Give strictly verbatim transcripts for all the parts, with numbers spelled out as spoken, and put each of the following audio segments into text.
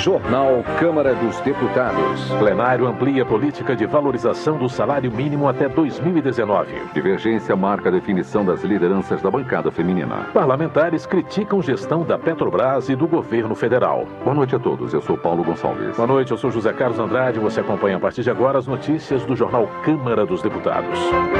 Jornal Câmara dos Deputados. Plenário amplia política de valorização do salário mínimo até dois mil e dezenove. Divergência marca a definição das lideranças da bancada feminina. Parlamentares criticam gestão da Petrobras e do governo federal. Boa noite a todos, eu sou Paulo Gonçalves. Boa noite, eu sou José Carlos Andrade. Você acompanha a partir de agora as notícias do Jornal Câmara dos Deputados.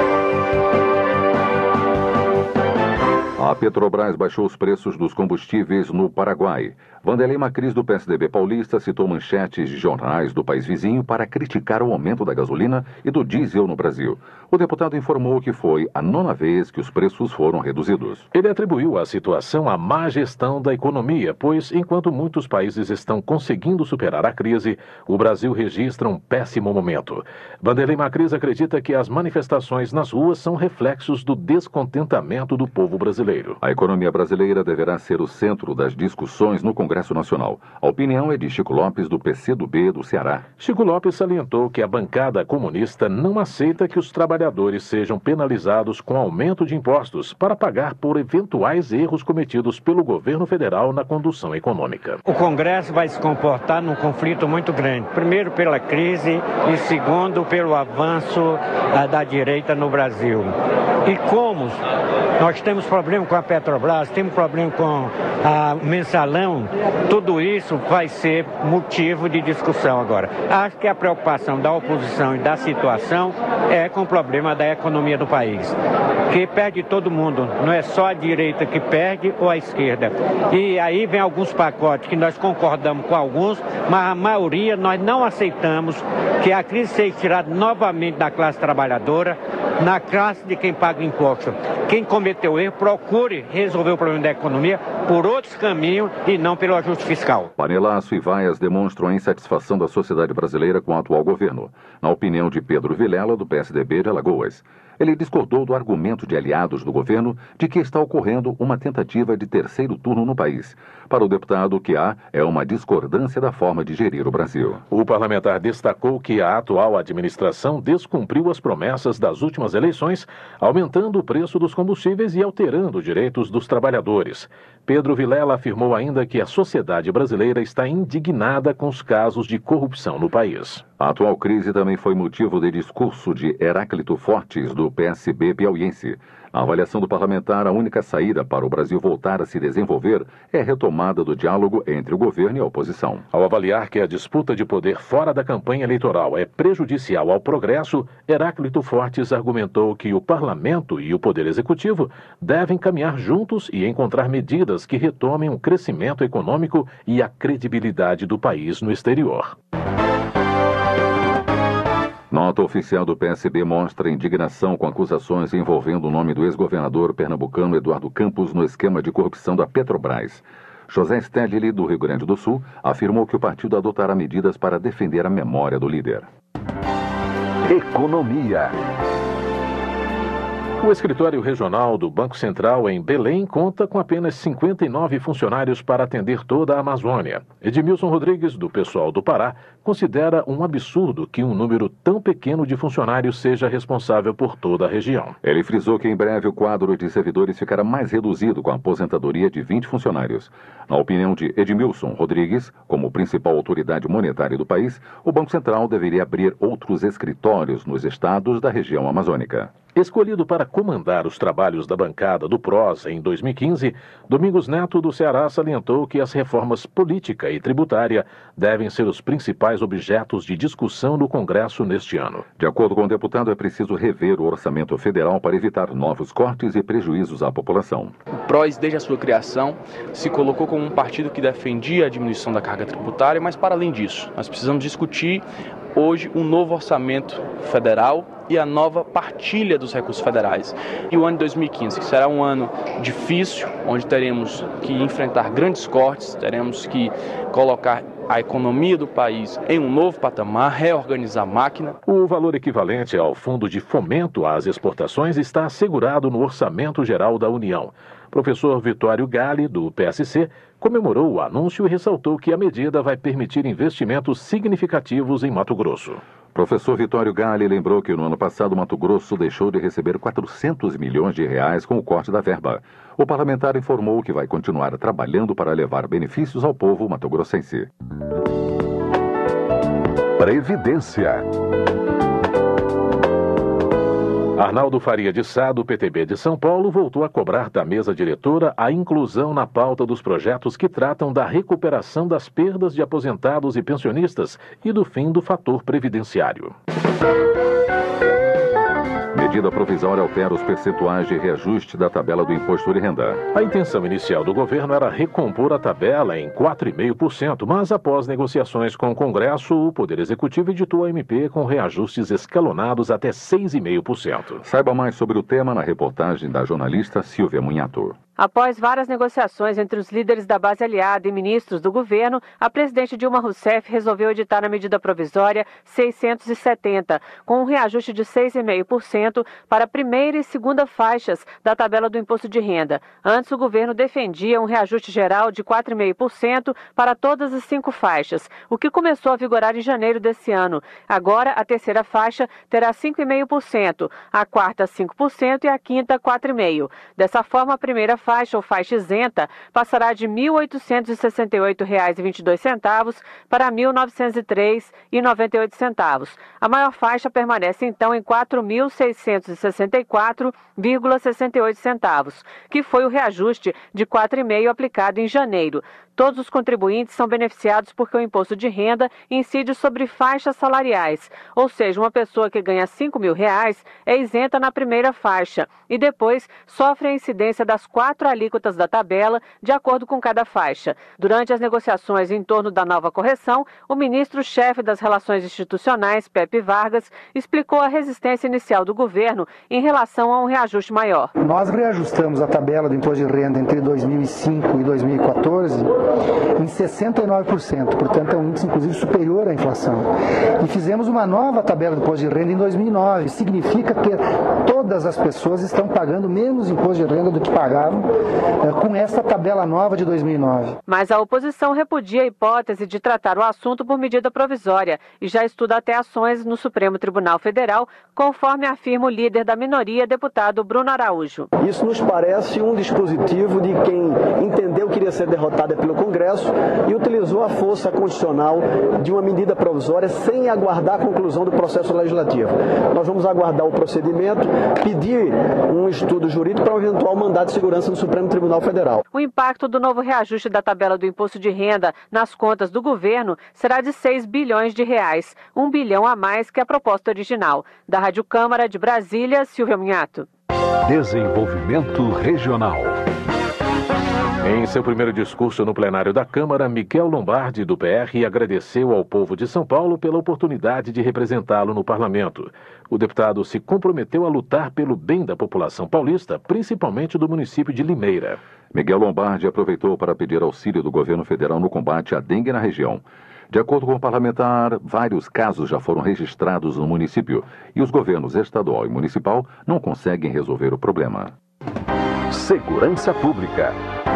A Petrobras baixou os preços dos combustíveis no Paraguai. Vanderlei Macris, do P S D B paulista, citou manchetes de jornais do país vizinho para criticar o aumento da gasolina e do diesel no Brasil. O deputado informou que foi a nona vez que os preços foram reduzidos. Ele atribuiu a situação à má gestão da economia, pois, enquanto muitos países estão conseguindo superar a crise, o Brasil registra um péssimo momento. Vanderlei Macris acredita que as manifestações nas ruas são reflexos do descontentamento do povo brasileiro. A economia brasileira deverá ser o centro das discussões no Congresso Nacional. A opinião é de Chico Lopes, do P C do B do Ceará. Chico Lopes salientou que a bancada comunista não aceita que os trabalhadores sejam penalizados com aumento de impostos para pagar por eventuais erros cometidos pelo governo federal na condução econômica. O Congresso vai se comportar num conflito muito grande. Primeiro pela crise e segundo pelo avanço uh, da direita no Brasil. E como nós temos problema com a Petrobras, temos problema com a mensalão, tudo isso vai ser motivo de discussão agora. Acho que a preocupação da oposição e da situação é com o problema da economia do país, que perde todo mundo, não é só a direita que perde ou a esquerda. E aí vem alguns pacotes que nós concordamos com alguns, mas a maioria nós não aceitamos que a crise seja tirada novamente da classe trabalhadora, na classe de quem paga imposto. Quem cometeu erro, procure resolver o problema da economia por outros caminhos e não pelo ajuste fiscal. Panelaço e vaias demonstram a insatisfação da sociedade brasileira com o atual governo, na opinião de Pedro Vilela, do P S D B de Alagoas. Ele discordou do argumento de aliados do governo de que está ocorrendo uma tentativa de terceiro turno no país. Para o deputado, o que há é uma discordância da forma de gerir o Brasil. O parlamentar destacou que a atual administração descumpriu as promessas das últimas eleições, aumentando o preço dos combustíveis e alterando direitos dos trabalhadores. Pedro Vilela afirmou ainda que a sociedade brasileira está indignada com os casos de corrupção no país. A atual crise também foi motivo de discurso de Heráclito Fortes, do P S B piauiense. A avaliação do parlamentar, a única saída para o Brasil voltar a se desenvolver é a retomada do diálogo entre o governo e a oposição. Ao avaliar que a disputa de poder fora da campanha eleitoral é prejudicial ao progresso, Heráclito Fortes argumentou que o parlamento e o poder executivo devem caminhar juntos e encontrar medidas que retomem o crescimento econômico e a credibilidade do país no exterior. Nota oficial do P S B mostra indignação com acusações envolvendo o nome do ex-governador pernambucano Eduardo Campos no esquema de corrupção da Petrobras. José Stedley, do Rio Grande do Sul, afirmou que o partido adotará medidas para defender a memória do líder. Economia. O escritório regional do Banco Central em Belém conta com apenas cinquenta e nove funcionários para atender toda a Amazônia. Edmilson Rodrigues, do Pessoal do Pará, considera um absurdo que um número tão pequeno de funcionários seja responsável por toda a região. Ele frisou que em breve o quadro de servidores ficará mais reduzido com a aposentadoria de vinte funcionários. Na opinião de Edmilson Rodrigues, como principal autoridade monetária do país, o Banco Central deveria abrir outros escritórios nos estados da região amazônica. Escolhido para comandar os trabalhos da bancada do P R O S em dois mil e quinze, Domingos Neto, do Ceará, salientou que as reformas política e tributária devem ser os principais objetos de discussão no Congresso neste ano. De acordo com o deputado, é preciso rever o orçamento federal para evitar novos cortes e prejuízos à população. O P R O S, desde a sua criação, se colocou como um partido que defendia a diminuição da carga tributária, mas para além disso, nós precisamos discutir hoje um novo orçamento federal e a nova partilha dos recursos federais. E o ano de dois mil e quinze, que será um ano difícil, onde teremos que enfrentar grandes cortes, teremos que colocar a economia do país em um novo patamar, reorganizar a máquina. O valor equivalente ao Fundo de Fomento às Exportações está assegurado no Orçamento Geral da União. Professor Vitório Galli, do P S C, comemorou o anúncio e ressaltou que a medida vai permitir investimentos significativos em Mato Grosso. Professor Vitório Galli lembrou que no ano passado Mato Grosso deixou de receber quatrocentos milhões de reais com o corte da verba. O parlamentar informou que vai continuar trabalhando para levar benefícios ao povo mato-grossense. Previdência. Arnaldo Faria de Sá, do P T B de São Paulo, voltou a cobrar da mesa diretora a inclusão na pauta dos projetos que tratam da recuperação das perdas de aposentados e pensionistas e do fim do fator previdenciário. Medida provisória altera os percentuais de reajuste da tabela do imposto de renda. A intenção inicial do governo era recompor a tabela em quatro vírgula cinco por cento, mas após negociações com o Congresso, o Poder Executivo editou a M P com reajustes escalonados até seis vírgula cinco por cento. Saiba mais sobre o tema na reportagem da jornalista Silvia Munhato. Após várias negociações entre os líderes da base aliada e ministros do governo, a presidente Dilma Rousseff resolveu editar a medida provisória seiscentos e setenta, com um reajuste de seis vírgula cinco por cento para a primeira e segunda faixas da tabela do imposto de renda. Antes, o governo defendia um reajuste geral de quatro vírgula cinco por cento para todas as cinco faixas, o que começou a vigorar em janeiro desse ano. Agora, a terceira faixa terá cinco vírgula cinco por cento, a quarta cinco por cento e a quinta quatro vírgula cinco por cento. Dessa forma, a primeira faixa faixa ou faixa isenta passará de mil oitocentos e sessenta e oito reais e vinte e dois centavos para mil novecentos e três reais e noventa e oito centavos. A maior faixa permanece então em quatro mil seiscentos e sessenta e quatro vírgula sessenta e oito centavos, que foi o reajuste de quatro vírgula cinco por cento aplicado em janeiro. Todos os contribuintes são beneficiados porque o imposto de renda incide sobre faixas salariais, ou seja, uma pessoa que ganha cinco mil reais é isenta na primeira faixa e depois sofre a incidência das quatro alíquotas da tabela, de acordo com cada faixa. Durante as negociações em torno da nova correção, o ministro-chefe das Relações Institucionais, Pepe Vargas, explicou a resistência inicial do governo em relação a um reajuste maior. Nós reajustamos a tabela do imposto de renda entre dois mil e cinco e dois mil e quatorze em sessenta e nove por cento, portanto é um índice inclusive superior à inflação. E fizemos uma nova tabela do imposto de renda em dois mil e nove, significa que todas as pessoas estão pagando menos imposto de renda do que pagavam eh, com essa tabela nova de dois mil e nove. Mas a oposição repudia a hipótese de tratar o assunto por medida provisória e já estuda até ações no Supremo Tribunal Federal, conforme afirma o líder da minoria, deputado Bruno Araújo. Isso nos parece um dispositivo de quem entendeu que iria ser derrotada pelo Congresso e utilizou a força constitucional de uma medida provisória sem aguardar a conclusão do processo legislativo. Nós vamos aguardar o procedimento, pedir um estudo jurídico para um eventual mandato de segurança no Supremo Tribunal Federal. O impacto do novo reajuste da tabela do imposto de renda nas contas do governo será de seis bilhões de reais, um bilhão a mais que a proposta original. Da Rádio Câmara de Brasília, Silvia Munhato. Desenvolvimento Regional. Em seu primeiro discurso no plenário da Câmara, Miguel Lombardi, do P R, agradeceu ao povo de São Paulo pela oportunidade de representá-lo no parlamento. O deputado se comprometeu a lutar pelo bem da população paulista, principalmente do município de Limeira. Miguel Lombardi aproveitou para pedir auxílio do governo federal no combate à dengue na região. De acordo com o parlamentar, vários casos já foram registrados no município e os governos estadual e municipal não conseguem resolver o problema. Segurança Pública.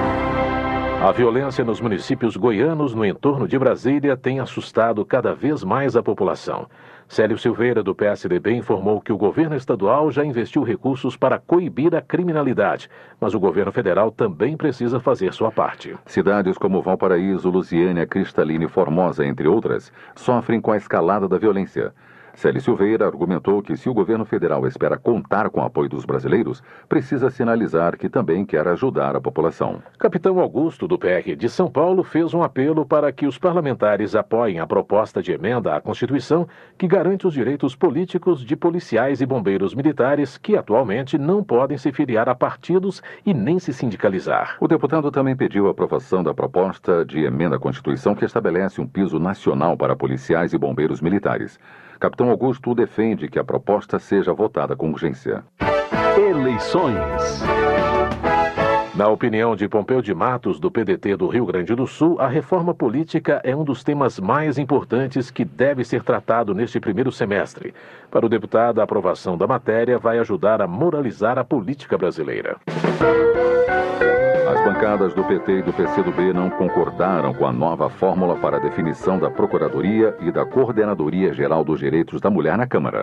A violência nos municípios goianos no entorno de Brasília tem assustado cada vez mais a população. Célio Silveira, do P S D B, informou que o governo estadual já investiu recursos para coibir a criminalidade, mas o governo federal também precisa fazer sua parte. Cidades como Valparaíso, Lusiânia, Cristalina e Formosa, entre outras, sofrem com a escalada da violência. Célio Silveira argumentou que se o governo federal espera contar com o apoio dos brasileiros, precisa sinalizar que também quer ajudar a população. Capitão Augusto, do P R de São Paulo, fez um apelo para que os parlamentares apoiem a proposta de emenda à Constituição que garante os direitos políticos de policiais e bombeiros militares que atualmente não podem se filiar a partidos e nem se sindicalizar. O deputado também pediu a aprovação da proposta de emenda à Constituição que estabelece um piso nacional para policiais e bombeiros militares. Capitão Augusto defende que a proposta seja votada com urgência. Eleições. Na opinião de Pompeu de Matos, do P D T do Rio Grande do Sul, a reforma política é um dos temas mais importantes que deve ser tratado neste primeiro semestre. Para o deputado, a aprovação da matéria vai ajudar a moralizar a política brasileira. As bancadas do P T e do P C do B não concordaram com a nova fórmula para a definição da Procuradoria e da Coordenadoria Geral dos Direitos da Mulher na Câmara.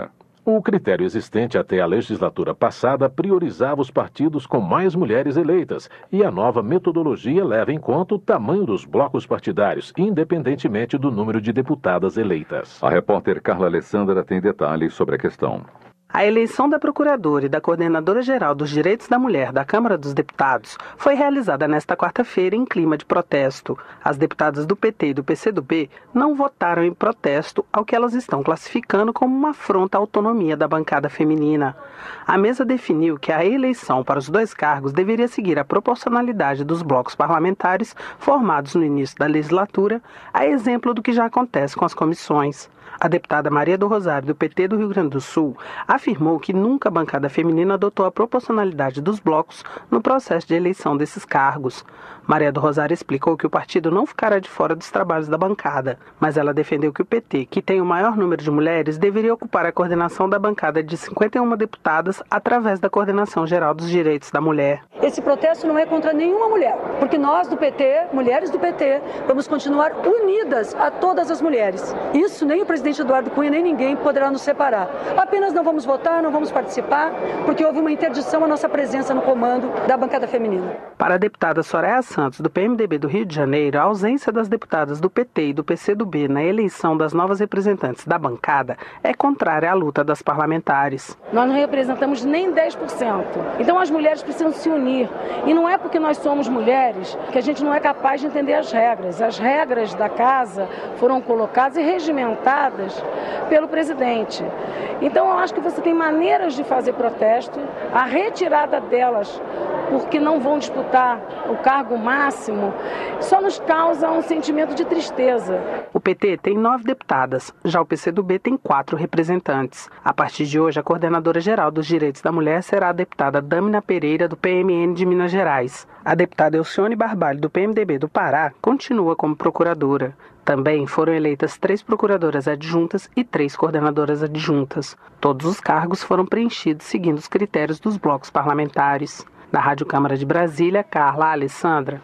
O critério existente até a legislatura passada priorizava os partidos com mais mulheres eleitas e a nova metodologia leva em conta o tamanho dos blocos partidários, independentemente do número de deputadas eleitas. A repórter Carla Alessandra tem detalhes sobre a questão. A eleição da Procuradora e da Coordenadora-Geral dos Direitos da Mulher da Câmara dos Deputados foi realizada nesta quarta-feira em clima de protesto. As deputadas do P T e do P C do B não votaram em protesto ao que elas estão classificando como uma afronta à autonomia da bancada feminina. A mesa definiu que a eleição para os dois cargos deveria seguir a proporcionalidade dos blocos parlamentares formados no início da legislatura, a exemplo do que já acontece com as comissões. A deputada Maria do Rosário, do P T do Rio Grande do Sul, afirmou que nunca a bancada feminina adotou a proporcionalidade dos blocos no processo de eleição desses cargos. Maria do Rosário explicou que o partido não ficará de fora dos trabalhos da bancada, mas ela defendeu que o P T, que tem o maior número de mulheres, deveria ocupar a coordenação da bancada de cinquenta e uma deputadas através da Coordenação Geral dos Direitos da Mulher. Esse protesto não é contra nenhuma mulher, porque nós do P T, mulheres do P T, vamos continuar unidas a todas as mulheres. Isso nem o presidente Eduardo Cunha nem ninguém poderá nos separar. Apenas não vamos votar, não vamos participar, porque houve uma interdição à nossa presença no comando da bancada feminina. Para a deputada Soraya Santos, do P M D B do Rio de Janeiro, a ausência das deputadas do P T e do P C do B na eleição das novas representantes da bancada é contrária à luta das parlamentares. Nós não representamos nem dez por cento. Então as mulheres precisam se unir. E não é porque nós somos mulheres que a gente não é capaz de entender as regras. As regras da casa foram colocadas e regimentadas pelo presidente. Então eu acho que você tem maneiras de fazer protesto, a retirada delas porque não vão disputar o cargo máximo, só nos causa um sentimento de tristeza. O P T tem nove deputadas, já o P C do B tem quatro representantes. A partir de hoje, a Coordenadora-Geral dos Direitos da Mulher será a deputada Dâmina Pereira, do P M N de Minas Gerais. A deputada Elcione Barbalho, do P M D B do Pará, continua como procuradora. Também foram eleitas três procuradoras adjuntas e três coordenadoras adjuntas. Todos os cargos foram preenchidos seguindo os critérios dos blocos parlamentares. Da Rádio Câmara de Brasília, Carla Alessandra.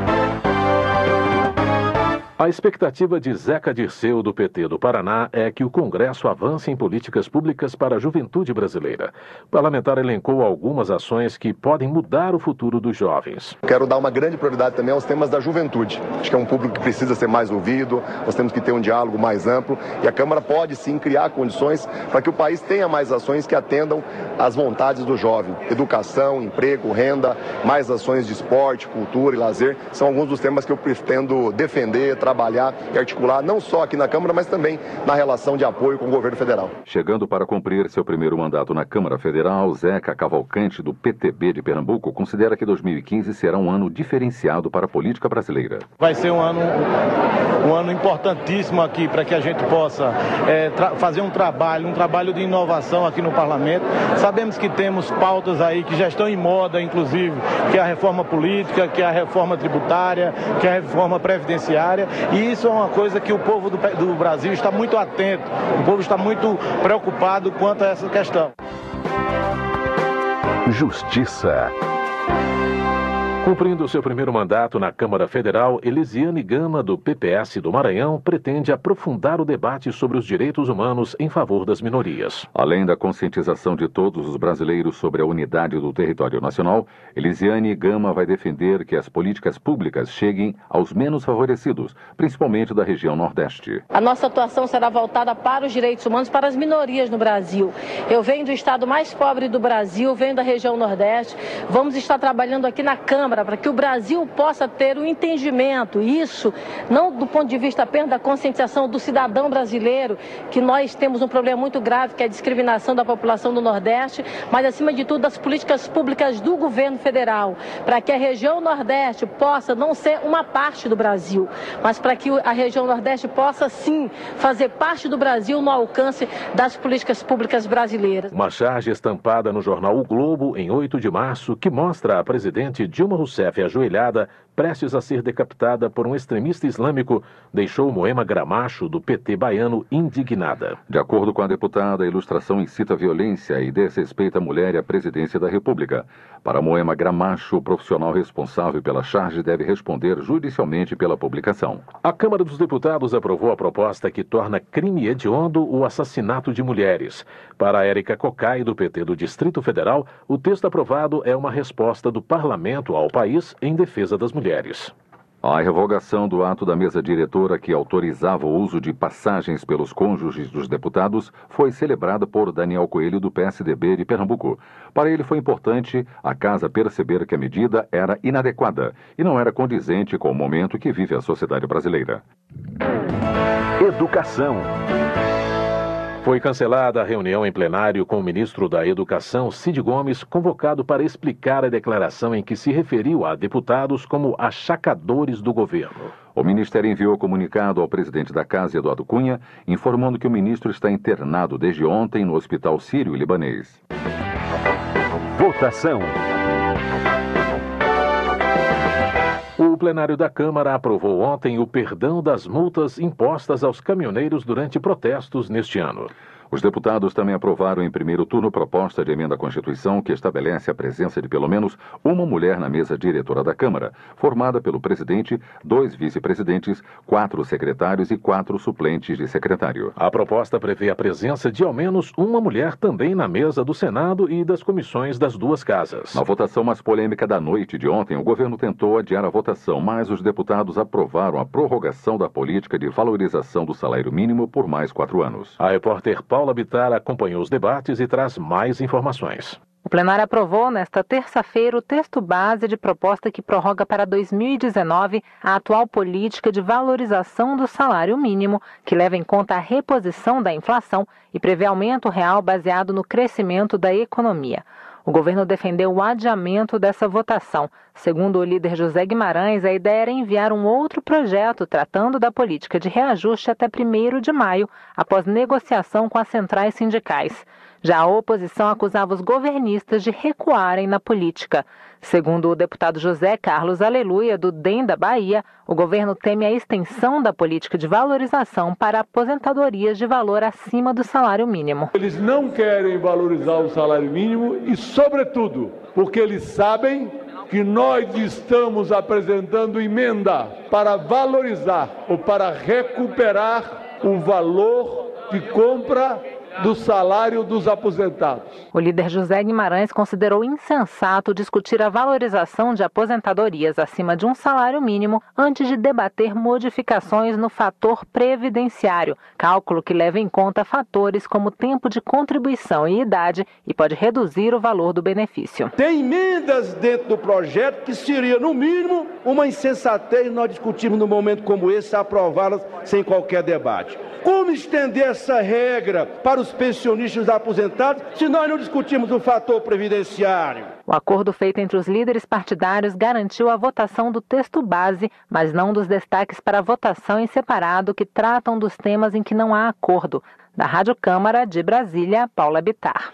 A expectativa de Zeca Dirceu, do P T do Paraná, é que o Congresso avance em políticas públicas para a juventude brasileira. O parlamentar elencou algumas ações que podem mudar o futuro dos jovens. Quero dar uma grande prioridade também aos temas da juventude. Acho que é um público que precisa ser mais ouvido, nós temos que ter um diálogo mais amplo e a Câmara pode sim criar condições para que o país tenha mais ações que atendam às vontades do jovem. Educação, emprego, renda, mais ações de esporte, cultura e lazer, são alguns dos temas que eu pretendo defender, trabalhar e articular não só aqui na Câmara, mas também na relação de apoio com o governo federal. Chegando para cumprir seu primeiro mandato na Câmara Federal, Zeca Cavalcante, do P T B de Pernambuco, considera que dois mil e quinze será um ano diferenciado para a política brasileira. Vai ser um ano, um ano importantíssimo aqui para que a gente possa é, fazer um trabalho, um trabalho de inovação aqui no Parlamento. Sabemos que temos pautas aí que já estão em moda, inclusive, que é a reforma política, que é a reforma tributária, que é a reforma previdenciária. E isso é uma coisa que o povo do, do Brasil está muito atento, o povo está muito preocupado quanto a essa questão. Justiça. Cumprindo seu primeiro mandato na Câmara Federal, Elisiane Gama, do P P S do Maranhão, pretende aprofundar o debate sobre os direitos humanos em favor das minorias. Além da conscientização de todos os brasileiros sobre a unidade do território nacional, Elisiane Gama vai defender que as políticas públicas cheguem aos menos favorecidos, principalmente da região Nordeste. A nossa atuação será voltada para os direitos humanos, para as minorias no Brasil. Eu venho do estado mais pobre do Brasil, venho da região Nordeste. Vamos estar trabalhando aqui na Câmara para que o Brasil possa ter o entendimento, isso não do ponto de vista apenas da conscientização do cidadão brasileiro, que nós temos um problema muito grave, que é a discriminação da população do Nordeste, mas acima de tudo das políticas públicas do governo federal, para que a região Nordeste possa não ser uma parte do Brasil, mas para que a região Nordeste possa sim fazer parte do Brasil no alcance das políticas públicas brasileiras. Uma charge estampada no jornal O Globo em oito de março que mostra a presidente Dilma Rousseff Rousseff ajoelhada, prestes a ser decapitada por um extremista islâmico, deixou Moema Gramacho, do P T baiano, indignada. De acordo com a deputada, a ilustração incita a violência e desrespeita a mulher e a presidência da República. Para Moema Gramacho, o profissional responsável pela charge deve responder judicialmente pela publicação. A Câmara dos Deputados aprovou a proposta que torna crime hediondo o assassinato de mulheres. Para Érica Cocai, do P T do Distrito Federal, o texto aprovado é uma resposta do parlamento ao país em defesa das mulheres. A revogação do ato da mesa diretora que autorizava o uso de passagens pelos cônjuges dos deputados foi celebrada por Daniel Coelho, do P S D B de Pernambuco. Para ele foi importante a casa perceber que a medida era inadequada e não era condizente com o momento que vive a sociedade brasileira. Educação. Foi cancelada a reunião em plenário com o ministro da Educação, Cid Gomes, convocado para explicar a declaração em que se referiu a deputados como achacadores do governo. O Ministério enviou comunicado ao presidente da Casa, Eduardo Cunha, informando que o ministro está internado desde ontem no Hospital Sírio-Libanês. Votação. O plenário da Câmara aprovou ontem o perdão das multas impostas aos caminhoneiros durante protestos neste ano. Os deputados também aprovaram em primeiro turno proposta de emenda à Constituição que estabelece a presença de pelo menos uma mulher na mesa diretora da Câmara, formada pelo presidente, dois vice-presidentes, quatro secretários e quatro suplentes de secretário. A proposta prevê a presença de ao menos uma mulher também na mesa do Senado e das comissões das duas casas. Na votação mais polêmica da noite de ontem, o governo tentou adiar a votação, mas os deputados aprovaram a prorrogação da política de valorização do salário mínimo por mais quatro anos. A repórter Paula Bittar acompanhou os debates e traz mais informações. O plenário aprovou nesta terça-feira o texto base de proposta que prorroga para dois mil e dezenove a atual política de valorização do salário mínimo, que leva em conta a reposição da inflação e prevê aumento real baseado no crescimento da economia. O governo defendeu o adiamento dessa votação. Segundo o líder José Guimarães, a ideia era enviar um outro projeto tratando da política de reajuste até primeiro de maio, após negociação com as centrais sindicais. Já a oposição acusava os governistas de recuarem na política. Segundo o deputado José Carlos Aleluia, do D E M da Bahia, o governo teme a extensão da política de valorização para aposentadorias de valor acima do salário mínimo. Eles não querem valorizar o salário mínimo e, sobretudo, porque eles sabem que nós estamos apresentando emenda para valorizar ou para recuperar o valor de compra do salário dos aposentados. O líder José Guimarães considerou insensato discutir a valorização de aposentadorias acima de um salário mínimo antes de debater modificações no fator previdenciário, cálculo que leva em conta fatores como tempo de contribuição e idade e pode reduzir o valor do benefício. Tem emendas dentro do projeto que seria, no mínimo, uma insensatez nós discutirmos num momento como esse, aprová-las sem qualquer debate. Como estender essa regra para os pensionistas aposentados se nós não discutimos o fator previdenciário? O acordo feito entre os líderes partidários garantiu a votação do texto base, mas não dos destaques para a votação em separado que tratam dos temas em que não há acordo. Da Rádio Câmara de Brasília, Paula Bittar.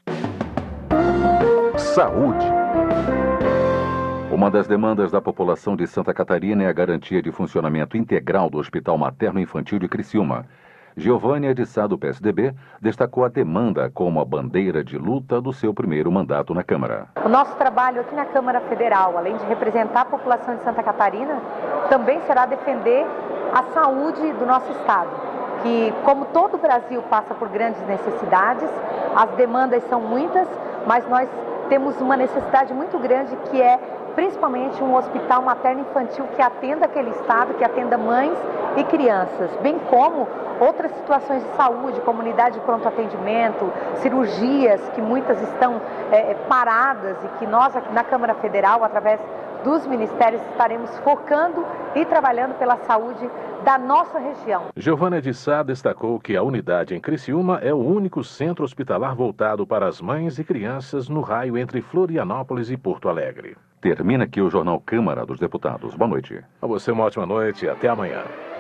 Saúde. Uma das demandas da população de Santa Catarina é a garantia de funcionamento integral do Hospital Materno-Infantil de Criciúma. Giovânia de Sá, do P S D B, destacou a demanda como a bandeira de luta do seu primeiro mandato na Câmara. O nosso trabalho aqui na Câmara Federal, além de representar a população de Santa Catarina, também será defender a saúde do nosso estado, que, como todo o Brasil passa por grandes necessidades, as demandas são muitas, mas nós temos uma necessidade muito grande que é principalmente um hospital materno-infantil que atenda aquele estado, que atenda mães e crianças, bem como outras situações de saúde, comunidade de pronto atendimento, cirurgias que muitas estão é, paradas e que nós aqui na Câmara Federal, através dos ministérios, estaremos focando e trabalhando pela saúde da nossa região. Giovânia de Sá destacou que a unidade em Criciúma é o único centro hospitalar voltado para as mães e crianças no raio entre Florianópolis e Porto Alegre. Termina aqui o Jornal Câmara dos Deputados. Boa noite. A você uma ótima noite e até amanhã.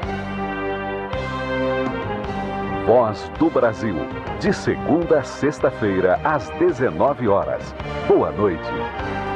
Voz do Brasil. De segunda a sexta-feira, às dezenove horas. Boa noite.